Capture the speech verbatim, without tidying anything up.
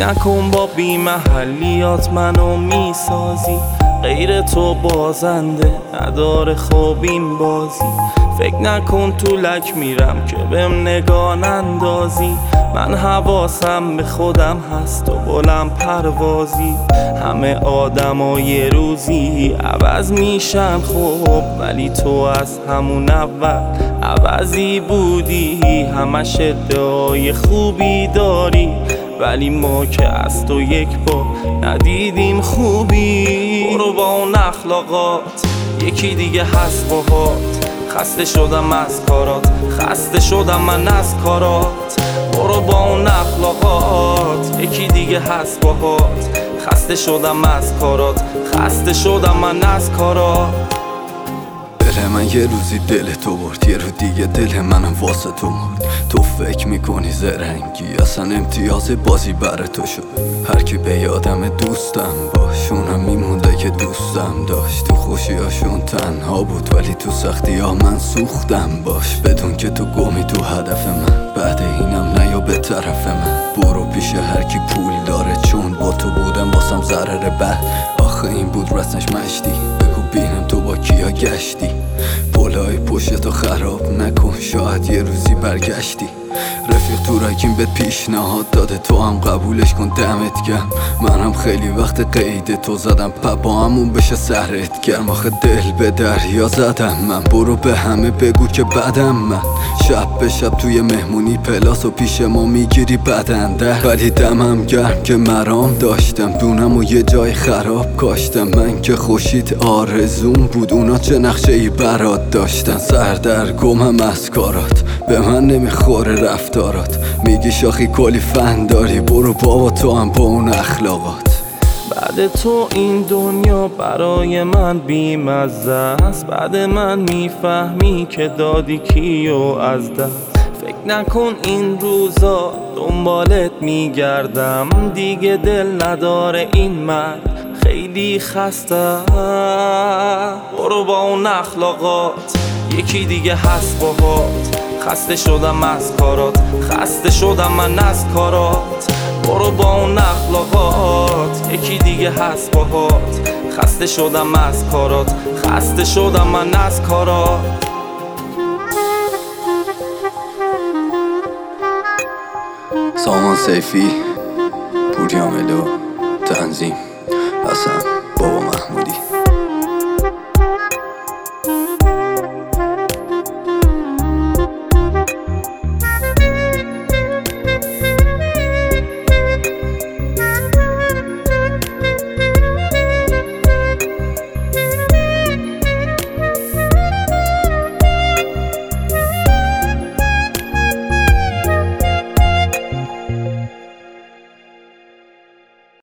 نکن با بی محلیات منو میسازی، غیر تو بازنده نداره خوب این بازی. فکر نکن تو لک میرم که بهم نگاه نندازی، من حواسم به خودم هست و بلند پروازی. همه آدما یه روزی عوض میشن خوب، ولی تو از همون اول عوضی بودی. همش ادعای خوبی داری، ولی ما که از تو یک بار ندیدیم خوبی. برو با اون اخلاقات یکی دیگه هست باهات، خسته شدم از کارات، خسته شدم من از کارات. برو با اون اخلاقات یکی دیگه هست باهات، خسته شدم از کارات، خسته شدم من از کارات. دل من یه روزی دل تو برد، یه رو دیگه دل منم واسه تو مرد. تو فکر میکنی زرنگی، اصلا امتیاز بازی بر تو شد. هر کی به یادم دوستم باش، اونم میمونده که دوستم داشت. تو خوشیاشون تنها بود، ولی تو سختی ها من سوختم باش. بدون که تو گمی تو هدف من، بعد اینم نیا به طرف من. برو پیش هر کی پول داره، چون با تو بودم واسم ضرر بد. آخه این بود رسمش مشتی، بگو بینم تو با کیا گشتی. پولای پشتو خراب نکن، شاید یه روزی برگشتی. رفیق تو رکیم بهت پیشنهاد داده، تو هم قبولش کن دمت گرم. منم خیلی وقت قید تو زدم، پا همون بشه سرت گرم. آخه دل به دریا زدم من، برو به همه بگو که بدم من. شب به شب توی مهمونی پلاس و پیش ما میگیری بدنده، ولی دمم گرم که مرام داشتم. دونم و یه جای خراب کاشتم، من که خوشید آرزوم بود، اونا چه نقشه ای برات داشتن. سردرگمم از کارات، به من نمیخوره رفتارات. میگی شاخی کلی فن داری، برو بابا تو هم با اون اخلاقات. بعد تو این دنیا برای من بی‌مزه است، بعد من میفهمی که دادی کیو از دست. فکر نکن این روزا دنبالت میگردم، دیگه دل نداره این مرد خیلی خسته. برو با اون اخلاقات یکی دیگه هست باهات، خسته شدم از کارات، خسته شدم من از کارات. برو با اون اخلاقات یکی دیگه هست باهات، خسته شدم از کارات، خسته شدم من از کارات. سامان سیفی، پوریا ملو، تنظیم حسن.